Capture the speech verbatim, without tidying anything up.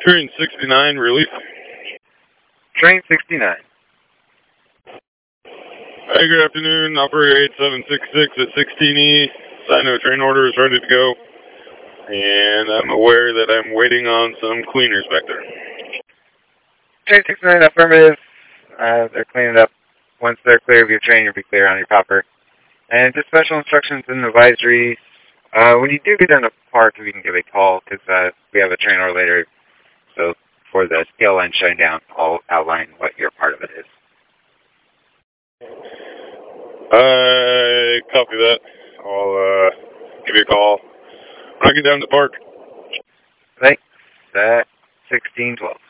Train sixty-nine, relief. Train sixty-nine. Hey, good afternoon. Operator eight seven six six at sixteen E. Sino train order is ready to go. And I'm aware that I'm waiting on some cleaners back there. Train sixty-nine, affirmative. Uh, they're cleaning up. Once they're clear of your train, you'll be clear on your popper. And just special instructions and advisories. Uh, when you do get down to park, you can give a call, because uh, we have a train order later. So for the scale line shutting down, I'll outline what your part of it is. I copy that. I'll uh, give you a call when I get down to park. Thanks. At sixteen twelve.